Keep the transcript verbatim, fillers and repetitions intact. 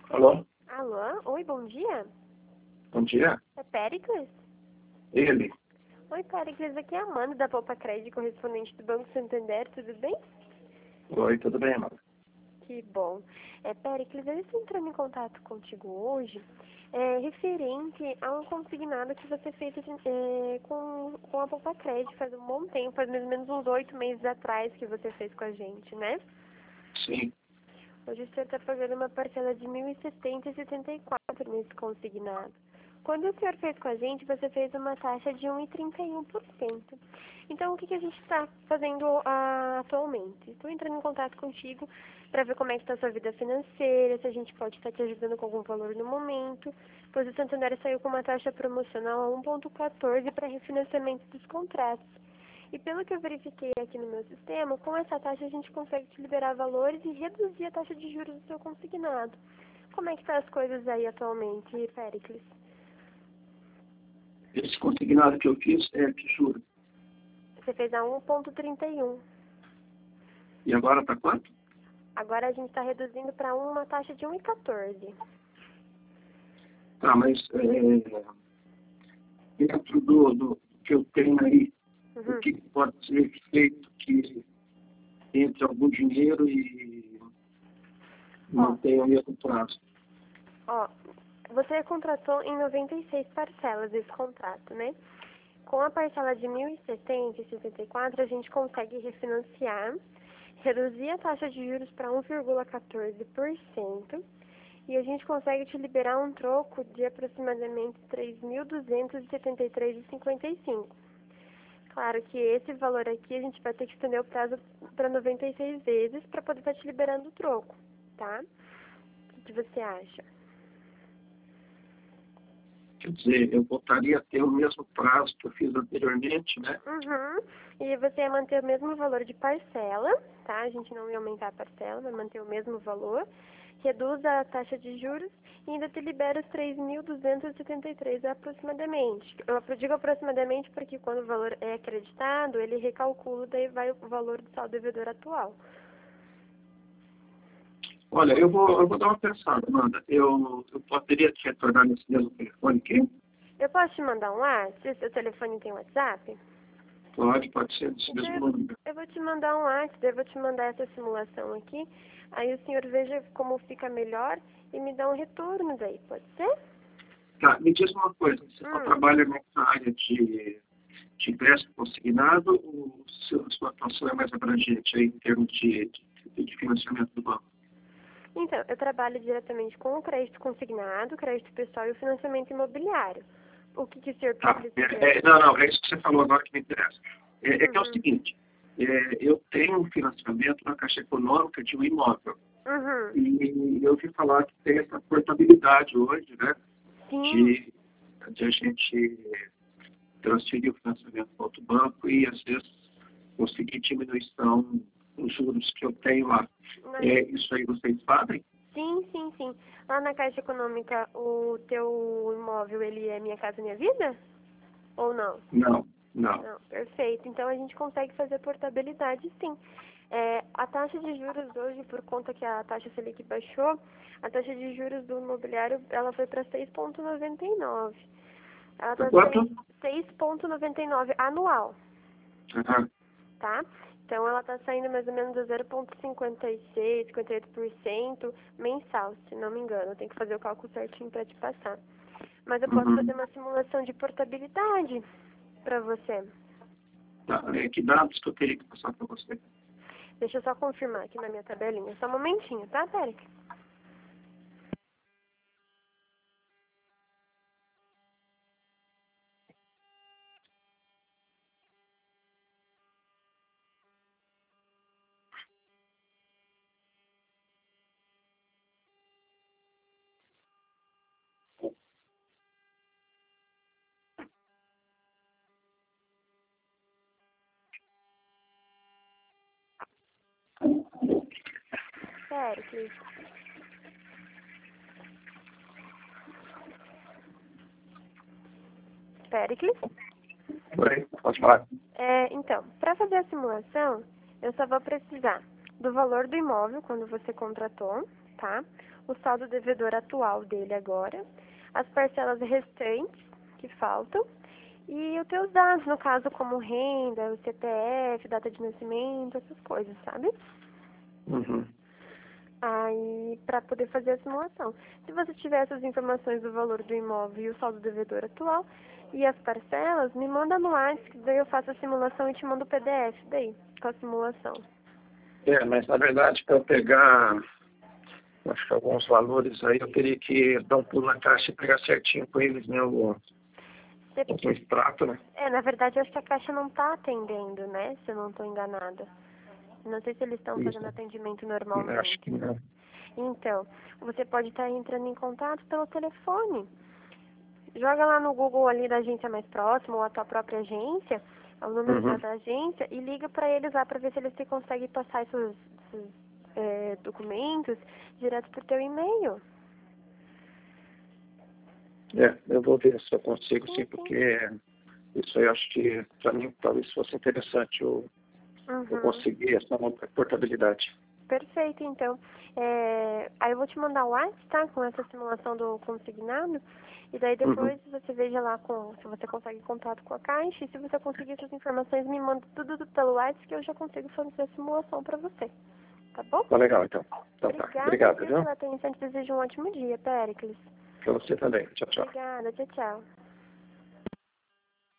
Alô? Alô? Oi, bom dia. Bom dia. É Péricles? Ele. Oi, Péricles, aqui é a Amanda da Poupa Crédito, correspondente do Banco Santander, tudo bem? Oi, tudo bem, Amanda? Que bom. É, Péricles, eu estou entrando em contato contigo hoje, é, referente a um consignado que você fez é, com, com a Poupa Crédito faz um bom tempo, faz mais ou menos uns oito meses atrás que você fez com a gente, né? Sim. Hoje o senhor está pagando uma parcela de mil e setenta e setenta e quatro nesse consignado. Quando o senhor fez com a gente, você fez uma taxa de um vírgula trinta e um por cento. Então, o que, que a gente está fazendo ah, atualmente? Estou entrando em contato contigo para ver como é que está a sua vida financeira, se a gente pode estar te ajudando com algum valor no momento, pois o Santander saiu com uma taxa promocional a um vírgula quatorze para refinanciamento dos contratos. E pelo que eu verifiquei aqui no meu sistema, com essa taxa a gente consegue te liberar valores e reduzir a taxa de juros do seu consignado. Como é que estão as coisas aí atualmente, Péricles? Esse consignado que eu fiz é que juro. Você fez a um vírgula trinta e um. E agora tá quanto? Agora a gente está reduzindo para uma taxa de um vírgula quatorze. Tá, mas é, dentro do, do que eu tenho aí, Uhum. o que pode ser feito que entre algum dinheiro e não tenha o mesmo prazo? Ó, você contratou em noventa e seis parcelas esse contrato, né? Com a parcela de mil e setenta e setenta e quatro, a gente consegue refinanciar, reduzir a taxa de juros para um vírgula quatorze por cento e a gente consegue te liberar um troco de aproximadamente três mil duzentos e setenta e três reais e cinquenta e cinco centavos. Claro que esse valor aqui a gente vai ter que estender o prazo para noventa e seis vezes para poder estar te liberando o troco, tá? O que você acha? Quer dizer, eu voltaria a ter o mesmo prazo que eu fiz anteriormente, né? Uhum. E você ia manter o mesmo valor de parcela, tá? A gente não ia aumentar a parcela, vai manter o mesmo valor. Reduz a taxa de juros e ainda te libera os três mil duzentos e setenta e três aproximadamente. Eu digo aproximadamente porque quando o valor é acreditado, ele recalcula, daí vai o valor do saldo devedor atual. Olha, eu vou, eu vou dar uma pensada, Amanda. Eu, eu poderia te retornar nesse mesmo telefone aqui? Eu posso te mandar um WhatsApp? Seu telefone tem WhatsApp? Pode, pode ser nesse Então, mesmo eu, número. eu vou te mandar um WhatsApp, eu vou te mandar essa simulação aqui. Aí o senhor veja como fica melhor e me dá um retorno daí, pode ser? Tá, me diz uma coisa, você só Hum. trabalha nessa área de, de empréstimo consignado ou seu, sua atuação é mais abrangente aí, em termos de, de, de financiamento do banco? Então, eu trabalho diretamente com o crédito consignado, crédito pessoal e o financiamento imobiliário. O que, que o senhor Tá, precisa? é, é, não, não, é isso que você falou agora que me interessa. É, é que é o Uhum. seguinte, é, eu tenho um financiamento na Caixa Econômica de um imóvel. Uhum. E eu ouvi falar que tem essa portabilidade hoje, né? Sim. De, de a gente transferir o financiamento para outro banco e, às vezes, conseguir diminuição nos juros que eu tenho lá. Mas- É, isso aí vocês fazem? Sim, sim, sim. Lá na Caixa Econômica, o teu imóvel, ele é Minha Casa Minha Vida? Ou não? Não, não. Não, perfeito. Então a gente consegue fazer portabilidade, sim. É, a taxa de juros hoje, por conta que a taxa Selic baixou, a taxa de juros do imobiliário ela foi para seis vírgula noventa e nove. Ela está Quanto? seis vírgula noventa e nove anual, Ah, tá? Então ela está saindo mais ou menos a zero vírgula cinquenta e seis, cinquenta e oito por cento mensal, se não me engano. Eu tenho que fazer o cálculo certinho para te passar. Mas eu posso uhum. fazer uma simulação de portabilidade para você. Tá, é, que dados que eu teria que passar para você? Deixa eu só confirmar aqui na minha tabelinha. Só um momentinho, tá, Pérez? Péricles. Péricles? Oi, pode falar. É, então, para fazer a simulação, eu só vou precisar do valor do imóvel quando você contratou, tá? O saldo devedor atual dele agora, as parcelas restantes que faltam e os teus dados, no caso, como renda, o C P F, data de nascimento, essas coisas, sabe? Uhum. Aí, para poder fazer a simulação. Se você tiver essas informações do valor do imóvel e o saldo devedor atual e as parcelas, me manda no WhatsApp, que daí eu faço a simulação e te mando o P D F daí, com a simulação. É, mas na verdade, para eu pegar, acho que alguns valores aí, eu teria que dar um pulo na caixa e pegar certinho com eles, né? O, Você... o extrato, né? É, na verdade, eu acho que a Caixa não está atendendo, né? Se eu não estou enganada. Não sei se eles estão Isso. fazendo atendimento Eu acho normalmente. que não. Então, você pode estar entrando em contato pelo telefone. Joga lá no Google ali da agência mais próxima ou a tua própria agência, o número Uhum. da da agência, e liga para eles lá para ver se eles te conseguem passar esses, esses é, documentos direto pro teu e-mail. É, eu vou ver se eu consigo, Sim, sim, sim. porque isso aí eu acho que para mim talvez fosse interessante eu, eu Uhum. conseguir essa portabilidade. Perfeito, então. É, aí eu vou te mandar o WhatsApp, tá? Com essa simulação do consignado. E daí Uhum. depois você veja lá com, se você consegue contato com a Caixa. E se você conseguir essas informações, me manda tudo pelo WhatsApp que eu já consigo fazer a simulação para você. Tá bom? Tá legal, então. Então tá. Obrigada, Obrigado, viu, viu? pela atenção. Te desejo um ótimo dia, Péricles. Para você também. Tchau, tchau. Obrigada. Tchau, tchau.